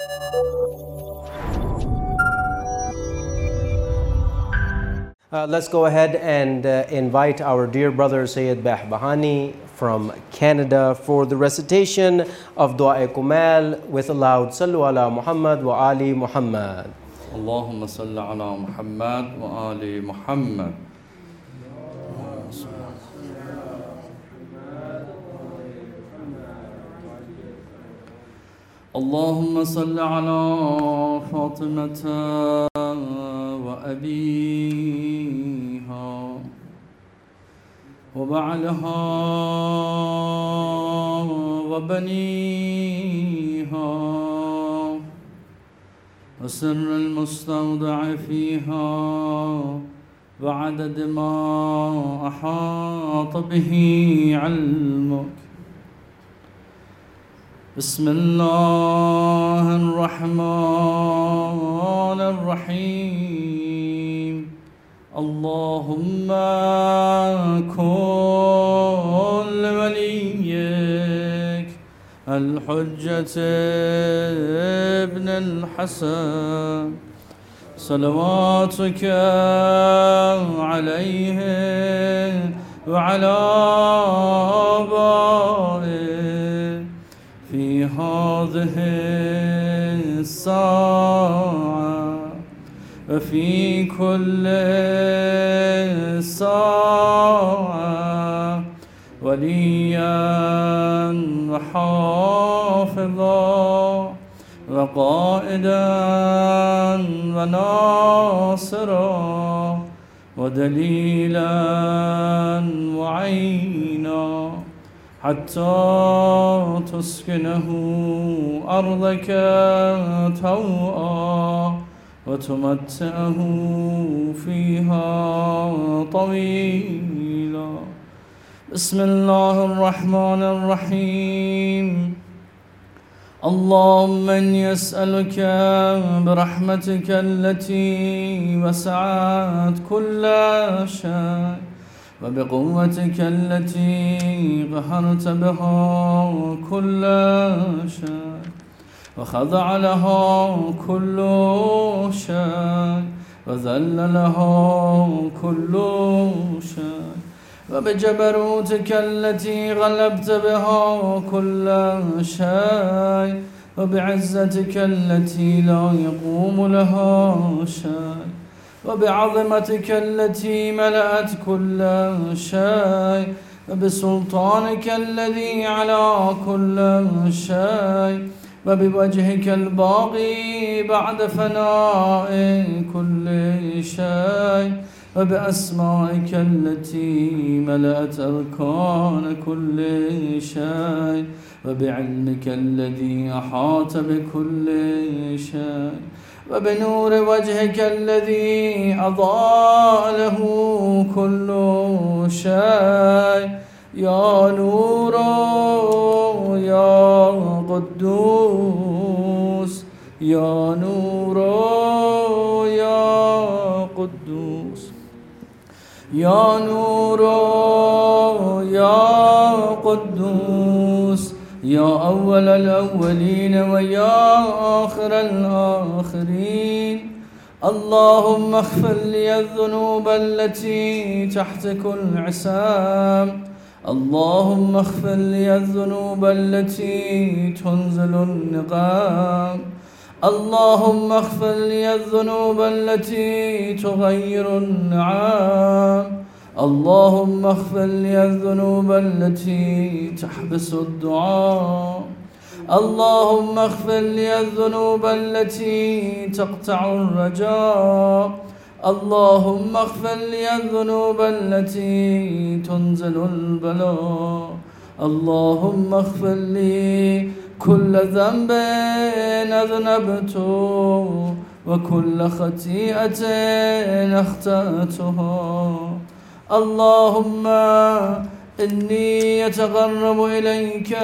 Let's go ahead and invite our dear brother Sayyid Bahbahani from Canada for the recitation of Dua Kumal with a loud Sallu ala Muhammad wa Ali Muhammad. Allahumma salli ala Muhammad wa Ali Muhammad. اللهم صل على فاطمة وأبيها وبعلها وبنيها وسر المستودع فيها وعدد ما أحاط به علمك. بسم الله الرحمن الرحيم. اللهم كن لوليك الحجة ابن الحسن صلواتك عليه وعلى آبائه في هذه الساعة وفي كل ساعة وليا وحافظا وقائدا وناصرا ودليلا وعينا حتى تسكنه أرضك طوعا وتمتعه فيها طويلا. بسم الله الرحمن الرحيم. اللهم إني أسألك برحمتك التي وسعت كل شيء وبقوتك التي قهرت بها كل شيء وخضع لها كل شيء وذل لها كل شيء وبجبروتك التي غلبت بها كل شيء وبعزتك التي لا يقوم لها شيء وبعظمتك التي ملأت كل شيء وبسلطانك الذي على كل شيء وبوجهك الباقي بعد فناء كل شيء وبأسمائك التي ملأت أركان كل شيء وبعلمك الذي أحاط بكل شيء وبنور وجهك الذي أضاء له كل شيء. يا نور يا قدوس يا نور يا قدوس يا نور يا قدوس يا أول الأولين ويا آخر الآخرين. اللهم اغفر لي الذنوب التي تحت كل عسام. اللهم اغفر لي الذنوب التي تنزل النقام. اللهم اغفر لي الذنوب التي تغير النعام. اللهم اغفر لي الذنوب التي تحبس الدعاء. اللهم اغفر لي الذنوب التي تقطع الرجاء. اللهم اغفر لي الذنوب التي تنزل البلاء. اللهم اغفر لي كل ذنب أذنبته وكل خطيئة أخطأتها. اللهم إني أتقرب إليك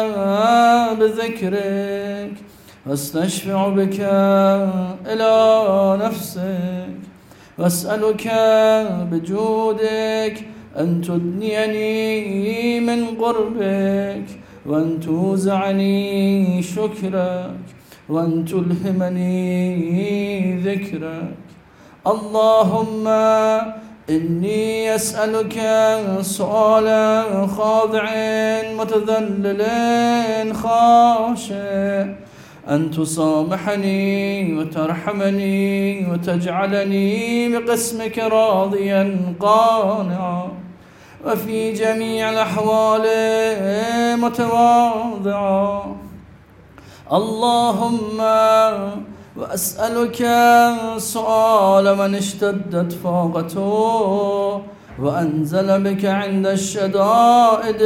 بذكرك واستشفع بك إلى نفسك وأسألك بجودك أن تدنيني من قربك وأن توزعني شكرك وأن تلهمني ذكرك. اللهم إني أسألك سؤالا خاضع متذلل خاشع أن تصامحني وترحمني وتجعلني بقسمك راضيا قانعا، وفي جميع الأحوال متواضعا. اللهم وأسألك سؤال من اشتدت فاقته وأنزل بك عند الشدائد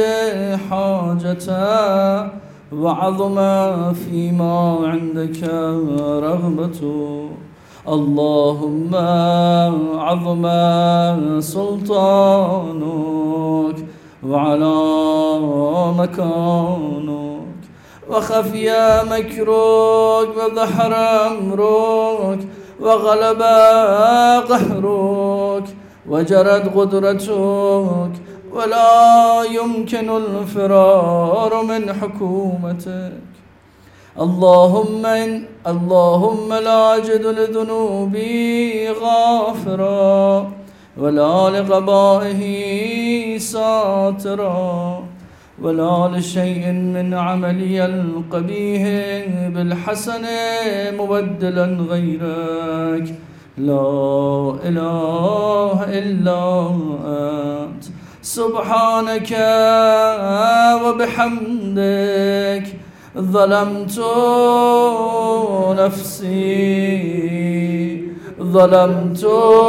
حاجته وعظم فيما عندك رغبته. اللهم عظم سلطانك وعلى مكانك وخفي مكرك وظهر أمرك وغلب قهرك وجرت قدرتك ولا يمكن الفرار من حكومتك. اللهم لا أجد لذنوبي غافرا ولا لقبائه ساترا ولا لشيء من عملي القبيح بالحسن مبدلا غيرك. لا إله إلا أنت سبحانك وبحمدك ظلمت نفسي ظلمت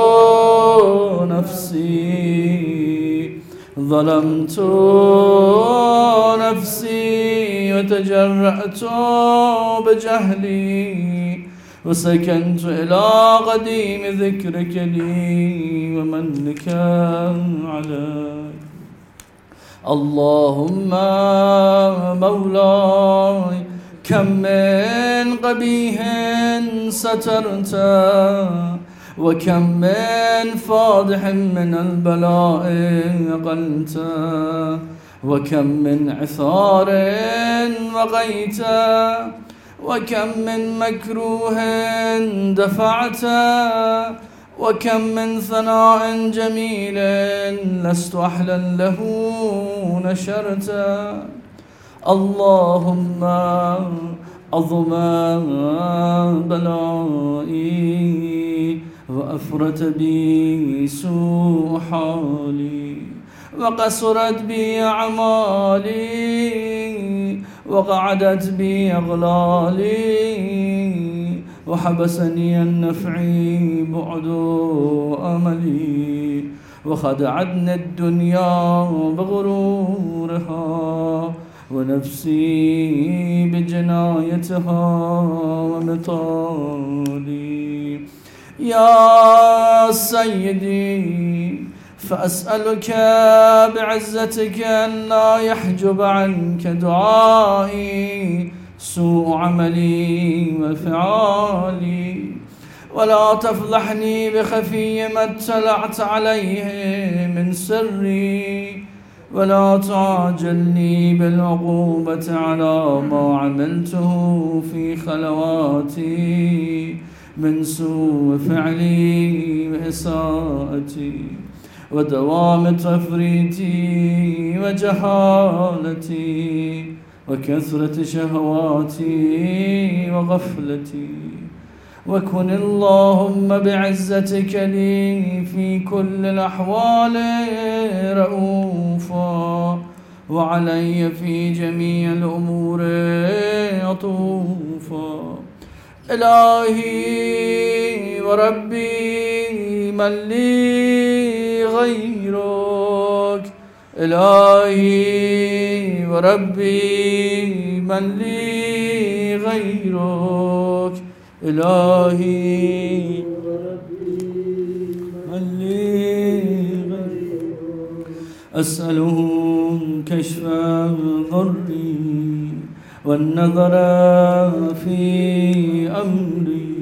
نفسي وتجرأت بجهلي وسكنت إلى قديم ذكرك لي ومنك علي. اللهم مولاي كم من قبيح سترت وكم من فاضح من البلاء أقلت وكم من عثار وقيت وكم من مكروه دفعت وكم من ثناء جميل لست أحلا له نشرت. اللهم عظم بلائي وأفرت بي سوء حالي وقصرت بي أعمالي وقعدت بي أغلالي وحبسني النفعي بعد أملي وخدعتني الدنيا بغرورها ونفسي بجنايتها ومطالي. يا سيدي فأسألك بعزتك أن لا يحجب عنك دعائي سوء عملي وفعالي ولا تفضحني بخفي ما اطلعت عليه من سري ولا تعاجلني بالعقوبة على ما عملته في خلواتي من سوء فعلي وإساءتي ودوام تفريطي وجهالتي وكثرة شهواتي وغفلتي. وكن اللهم بعزتك لي في كل الأحوال رؤوفا وعلي في جميع الأمور عطوفا. إلهي وربي من لي غيرك، إلهي وربي من لي غيرك، إلهي وربي من لي غيرك. أسأله كشف ضري والنظر في أمري.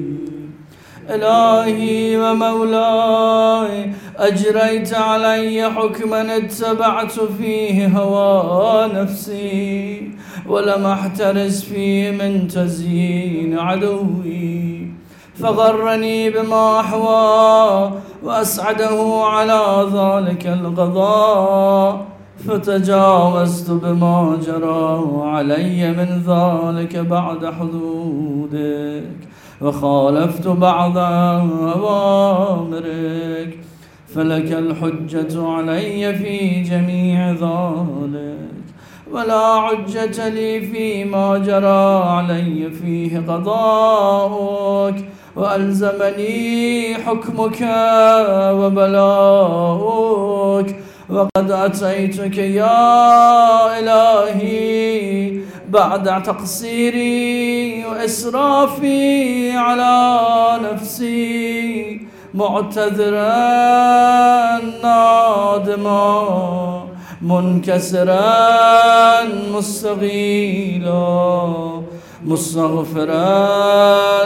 إلهي ومولاي أجريت علي حكما اتبعت فيه هوى نفسي ولم أحترز فيه من تزيين عدوي، فغرني بما أحوى وأسعده على ذلك القضاء، فتجاوزت بما جرى علي من ذلك بعد حدودك، وخالفت بعض أوامرك، فلك الحجة علي في جميع ذلك، ولا حجة لي فيما جرى علي فيه قضاؤك، وألزمني حكمك وبلاؤك، وقد أتيتك يا إلهي بعد تقصيري وإسرافي على نفسي، معتذرا نادما منكسرا مستغيلا، مستغفرا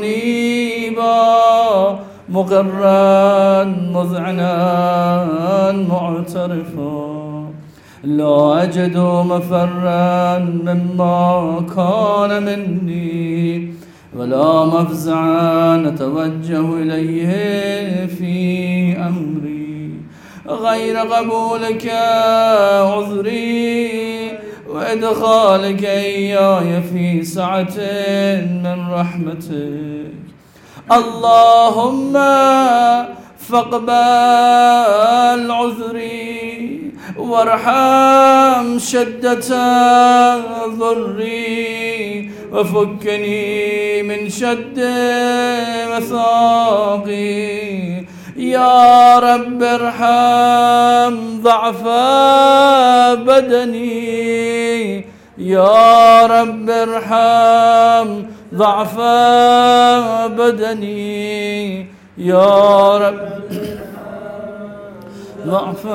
منيبا، مقرا مذعنا معترفا، لا أجد مفرا مما كان مني، ولا مفزعا أتوجه إليه في أمري غير قبولك عذري، وإدخالك إياي في سعة من رحمتك. اللهم فاقبل عذري، وارحم شدة ضري، وفكني من شد مثاقي. يا رب ارحم ضعف بدني، يا رب ارحم ضعف بدني، يا رب ضعف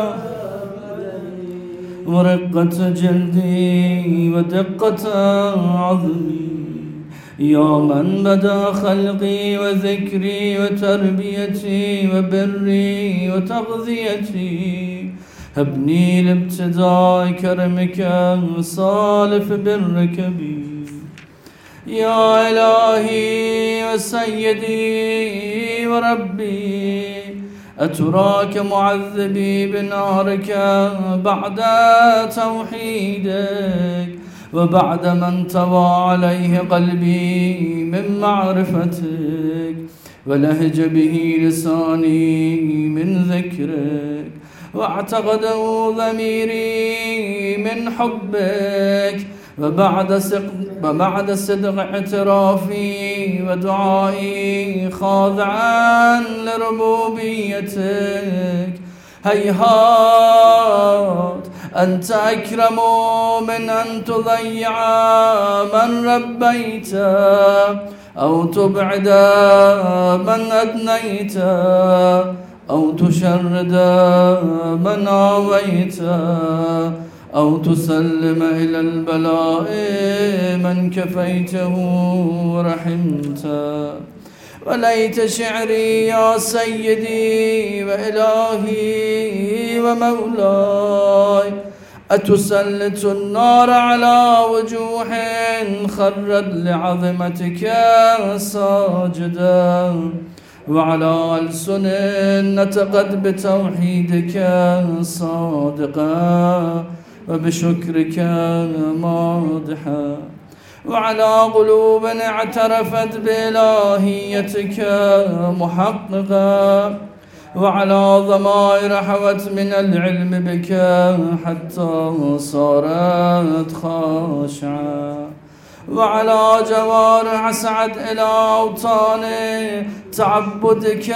ورقة جلدي ودقة عظمي. يا من بدا خلقي وذكري وتربيتي وبري وتغذيتي، هبني لابتداء كرمك صالف برك بي. يا إلهي وسيدي وربي، أتراك معذبي بنارك بعد توحيدك، وبعد ما انطوى عليه قلبي من معرفتك، ولهج به لساني من ذكرك، واعتقده ضميري من حبك، وبعد صدق اعترافي ودعائي خاضعا لربوبيتك، هيهات أنت أكرم من أن تضيع من ربيت، أو تبعد من أدنيت، أو تشرد من آويت، أو تسلم إلى البلاء من كفيته ورحمته. وليت شعري يا سيدي وإلهي ومولاي، أتسلط النار على وجوه خرت لعظمتك ساجدا، وعلى ألسن نطقت بتوحيدك صادقا، وبشكرك ماضحا، وعلى قلوب اعترفت بإلهيتك محققا، وعلى ضمائر حوت من العلم بك حتى صارت خاشعة، وعلى جوارح سعت إلى أوطان تعبدك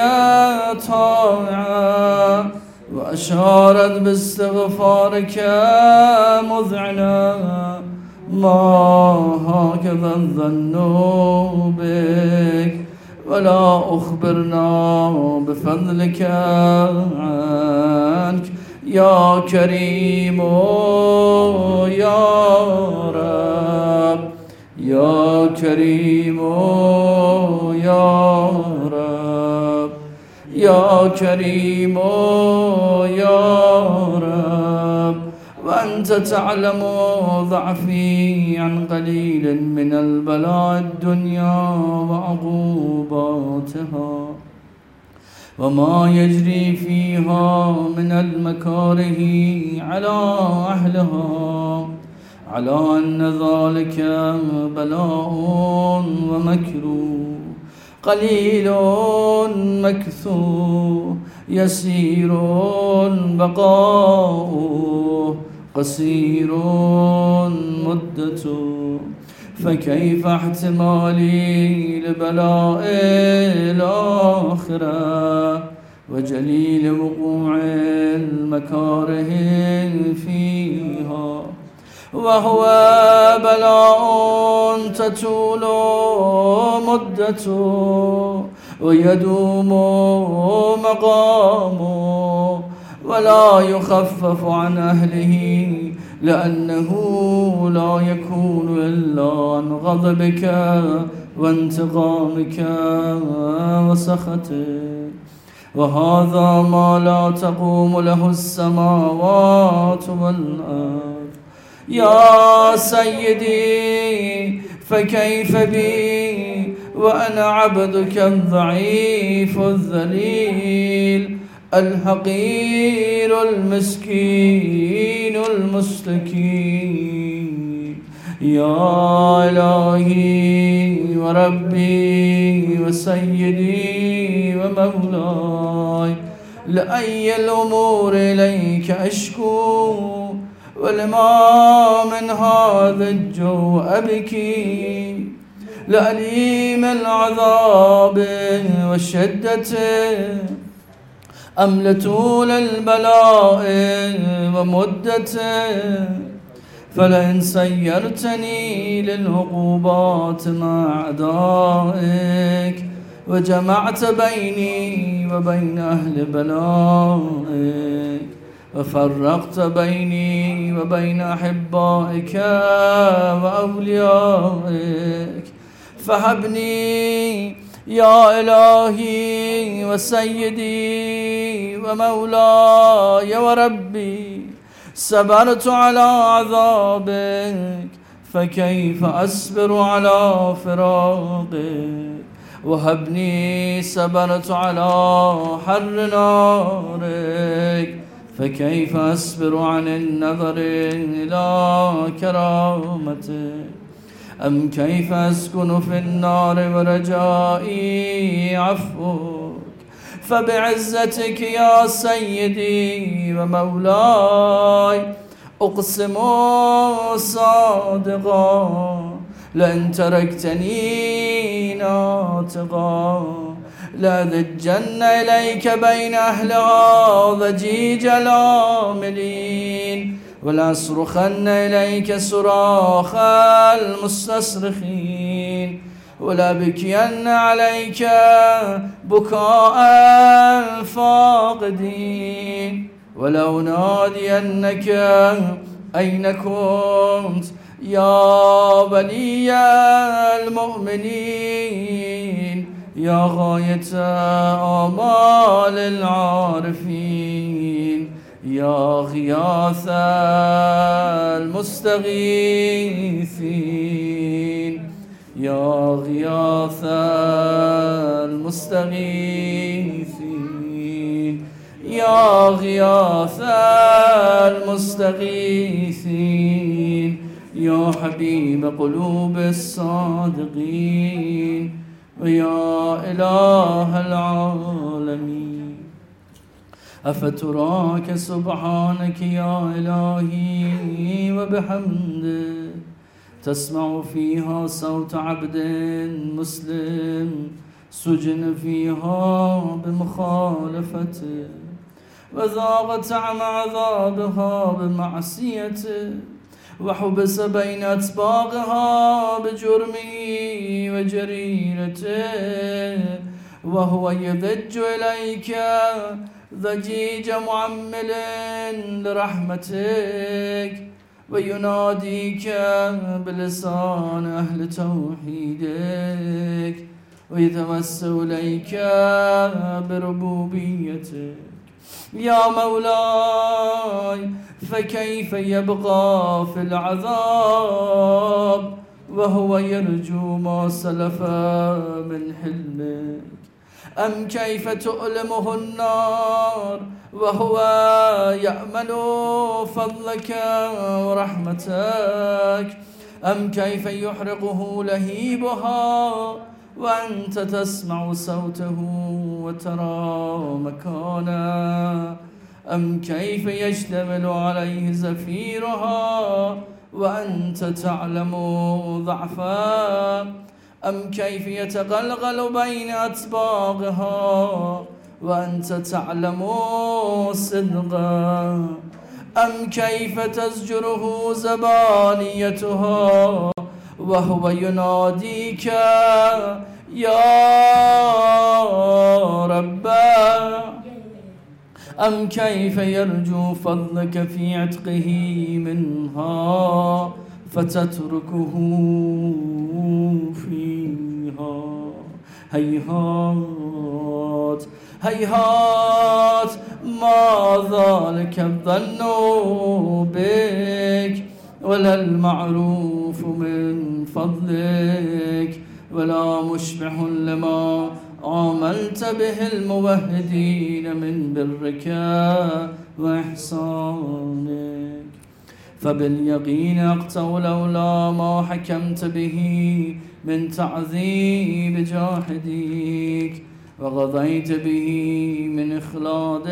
طاعة، وأشارت باستغفارك مذعنا. ما هكذا الظن بك، ولا أخبرنا بفضلك عنك، يا كريم يا رب، يا كريم يا رب، يا كريم يا رب. وأنت وأنت تعلم ضعفي عن قليل من البلاء الدنيا وعقوباتها وما يجري فيها من المكاره على أهلها، على أن ذلك بلاء ومكروه قليل مكثور يسير بقاؤه قصير مدته، فكيف احتمالي لبلاء الآخرة وجليل وقوع المكاره فيها، وهو بلاء تطول مدته ويدوم مقامه ولا يخفف عن أهله، لأنه لا يكون إلا عن غضبك وانتقامك وسخطك، وهذا ما لا تقوم له السماوات والأرض. يا سيدي فكيف بي وأنا عبدك الضعيف الذليل الحقير المسكين المستكين. يا إلهي وربي وسيدي ومولاي، لأي الأمور إليك أشكو، ولما من هذا الجو أبكي، لأليم العذاب والشدة أم لطول البلاء ومدته، فلئن سيرتني للعقوبات مع أعدائك وجمعت بيني وبين أهل بلائك وفرقت بيني وبين أحبائك وأوليائك، فهبني يا إلهي وسيدي ومولاي وربي. صبرت على عذابك فكيف أصبر على فراقك، وهبني صبرت على حر نارك فكيف أصبر عن النظر إلى كرامتك. أم كيف أسكن في النار ورجائي عفوك، فبعزتك يا سيدي ومولاي أقسم صادقا، لئن تركتني ناطقا لأذجن إليك بين أهلها ضجيج العاملين، ولأصرخن إليك صراخ المستصرخين، ولأبكين عليك بكاء الفاقدين، ولأنادينك أين كنت يا ولي المؤمنين، يا غاية آمال العارفين، يا غياث المستغيثين، يا غياث المستغيثين، يا غياث المستغيثين، يا حبيب قلوب الصادقين، ويا إله العالمين. أفتراك سبحانك يا إلهي وبحمدك تسمع فيها صوت عبد مسلم سجن فيها بمخالفته، وذاق طعم عذابها بمعصيته، وحبس بين أطباقها بجرمه وجريرته، وهو يضج إليك ضجيج معمل لرحمتك، ويناديك بلسان أهل توحيدك، ويتوسل إليك بربوبيتك. يا مولاي فكيف يبقى في العذاب وهو يرجو ما سلف من حلمك؟ أم كيف تؤلمه النار وهو يأمل فضلك ورحمتك؟ أم كيف يحرقه لهيبها وأنت تسمع صوته وترى مكانه؟ أم كيف يشتمل عليه زفيرها وأنت تعلم ضعفه؟ أم كيف يتغلغل بين أطباقها وأنت تعلم صدقه؟ أم كيف تزجره زبانيتها وهو يناديك يا رب؟ أم كيف يرجو فضلك في عتقه منها فتتركه فيها؟ هيهات هيهات، ما ذلك الظن بك ولا المعروف من فضلك ولا مشبع لما عاملت به الموهدين من برك وإحسانك. فباليقين أقطع لولا ما حكمت به من تعذيب جاحديك وغضيت به من إخلاد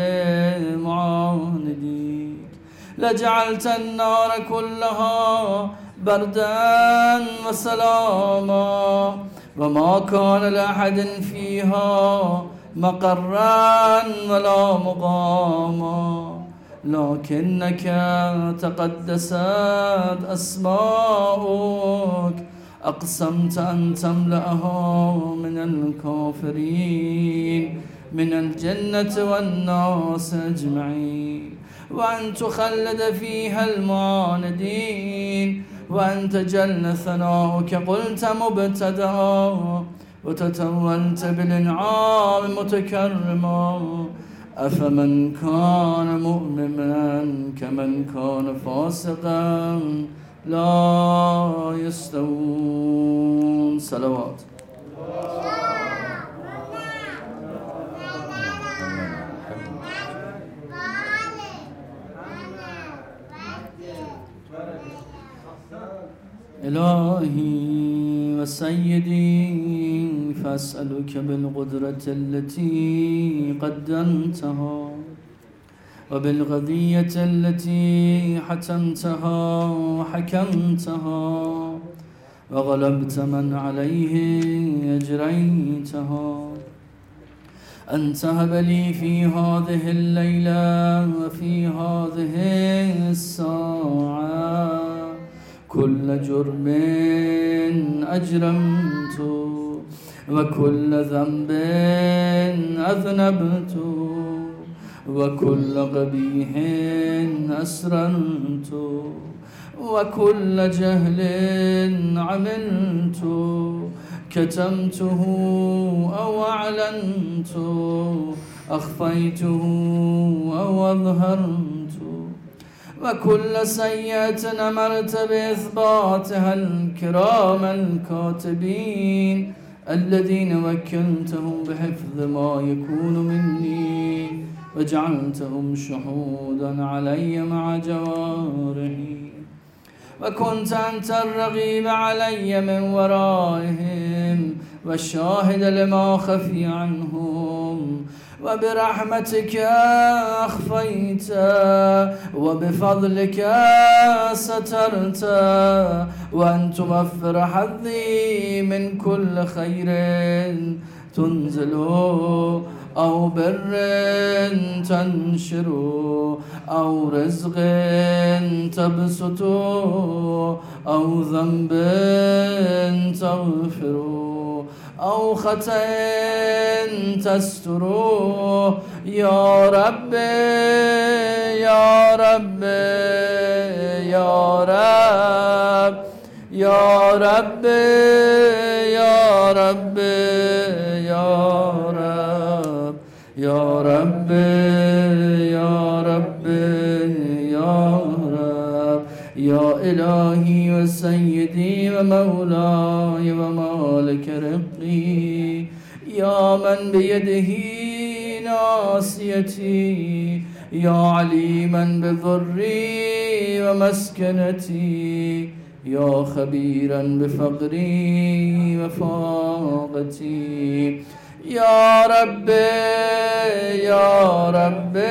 معانديك لجعلت النار كلها بردا وسلاما وما كان لأحد فيها مقرا ولا مقاما، لكنك تقدست أسماؤك أقسمت أن تملأها من الكافرين من الجنة والناس أجمعين، وأن تخلد فيها المعاندين، وأن تجل ثناؤك قلت مبتدأ وتتولت بالإنعام متكرما. أفمن كان مؤمنا كمن كان فاسقا لا يستوون. صلوات. إلهي وسيدي فأسألك بالقدرة التي قدمتها وبالقضية التي حتمتها وحكمتها وغلبت من عليه أجريتها، أن تهب لي في هذه الليلة وفي هذه الساعة كل جرم أجرمت وكل ذنب أذنبت وكل قبيح أسررت وكل جهل عملت كتمته أو أعلنت أخفيته أو أظهرت وكل سيئة أمرت بإثباتها الكرام الكاتبين الذين وكلتهم بحفظ ما يكون مني وجعلتهم شهودا علي مع جوارحي، وكنت أنت الرقيب علي من ورائهم والشاهد لما خفي عنهم، وبرحمتك أخفيت وبفضلك سترت، وأن توفر حظي من كل خير تنزل أو بر تنشر أو رزق تبسط أو ذنب تغفر أو خطأ تستر. يا رب يا رب يا رب يا رب يا رب يا رب يا رب يا رب يا يا إلهي وسيدي ومولاي ومالك رقي، يا من بيده ناصيتي، يا عليما بضري ومسكنتي، يا خبيرا بفقري وفاقتي. يا ربي يا ربي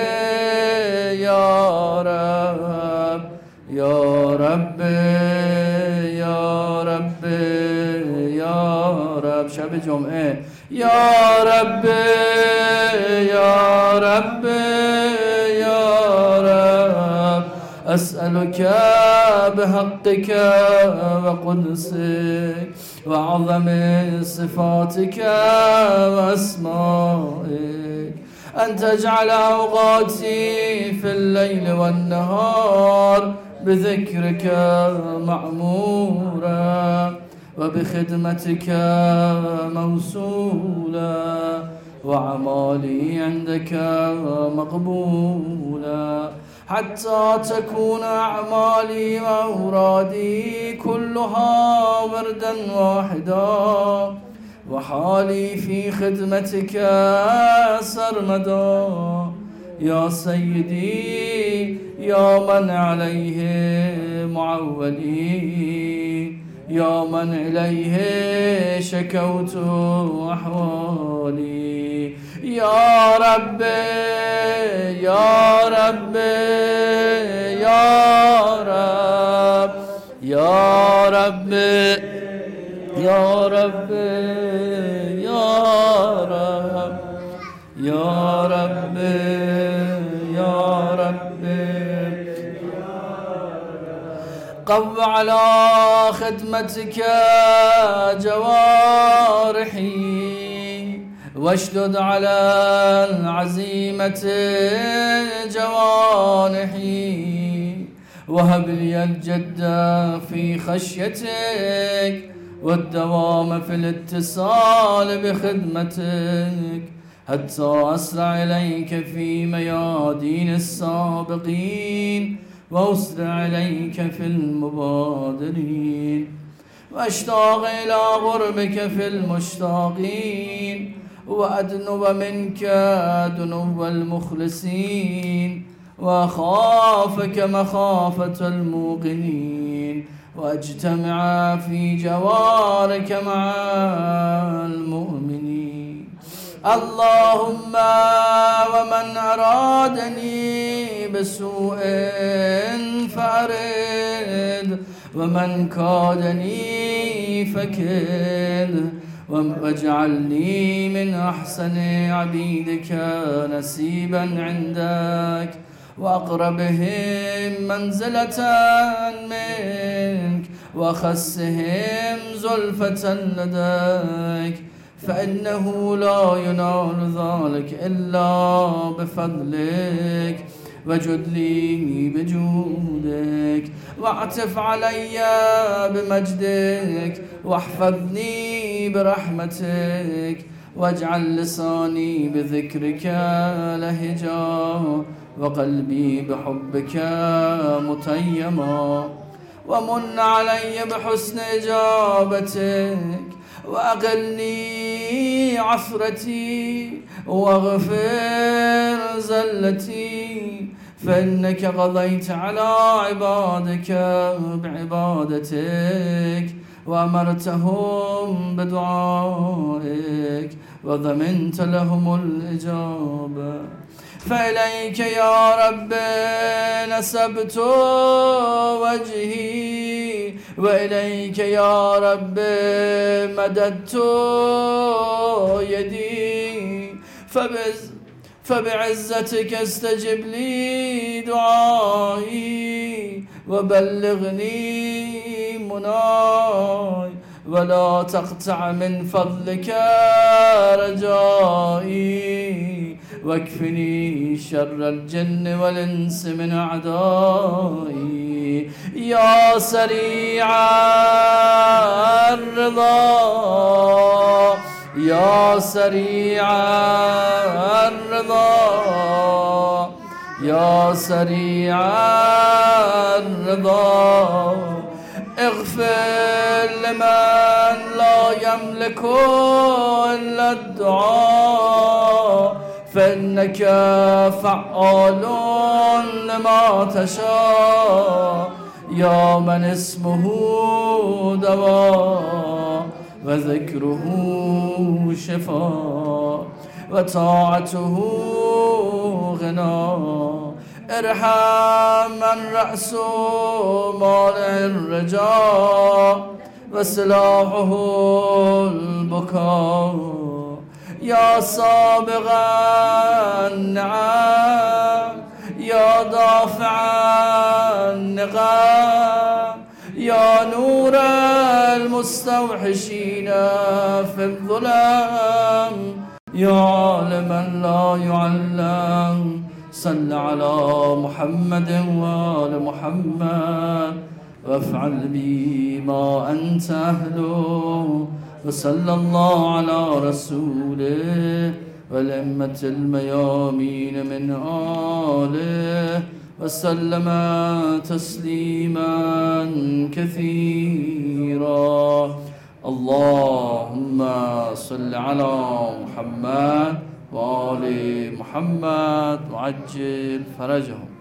يا رب، يا ربي يا ربي يا رب. شب جمعه. يا ربي يا ربي يا رب، أسألك بحقك وقدسك وعظم صفاتك وأسمائك أن تجعل أوقاتي في الليل والنهار بذكرك معمورا، وبخدمتك موصولا، وأعمالي عندك مقبولا، حتى تكون أعمالي وأورادي كلها وردا واحدا، وحالي في خدمتك سرمدا. يا سيدي يا من عليه معولي، يا من إليه شكوت أحوالي. يا ربي يا ربي يا رب، يا ربي يا ربي يا رب، يا ربي يا ربي. قو على خدمتك جوارحي، واشدد على العزيمة جوانحي، وهب لي الجد في خشيتك والدوام في الاتصال بخدمتك، حتى أسرع إليك في ميادين السابقين، وأسرع إليك في المبادرين، وأشتاق إلى غربك في المشتاقين، وأدنو منك دنو المخلصين، وأخافك مخافة الموقنين، وأجتمع في جوارك مع المؤمنين. اللهم ومن أرادني بسوء فأرد، ومن كادني فكد، واجعلني من أحسن عبيدك نسيبا عندك، وأقربهم منزلة منك، وأخسهم زلفة لديك، فإنه لا ينال ذلك إلا بفضلك، وجد لي بجودك، واعتف علي بمجدك، واحفظني برحمتك، واجعل لساني بذكرك لهجا، وقلبي بحبك متيما، ومن علي بحسن إجابتك، وأقلني عثرتي، واغفر زلتي، فإنك قضيت على عبادك بعبادتك، وأمرتهم بدعائك، وضمنت لهم الإجابة. فإليك يا رب نسبت وجهي، وإليك يا رب مددت يدي، فبعزتك استجب لي دعائي، وبلغني مناي، ولا تقطع من فضلك رجائي، واكفني شر الجن والإنس من أعدائي. يا سريع الرضا، يا سريع الرضا، يا سريع الرضا اغفر لمن لا يملك إلا الدعاء فإنك فعال لما تشاء يا من اسمه دواء وذكره شفاء وطاعته غنى ارحم من رأس مانع الرجاء وسلاحه البكاء يا سابغ النعم يا دافع النقام يا نور المستوحشين في الظلام يا عالما لا يعلم صل على محمد وآل محمد وافعل بي ما أنت أهله وصلى الله على رسوله والأئمة الميامين من آله وسلم تسليما كثيرا اللهم صل على محمد وآل محمد وعجل فرجهم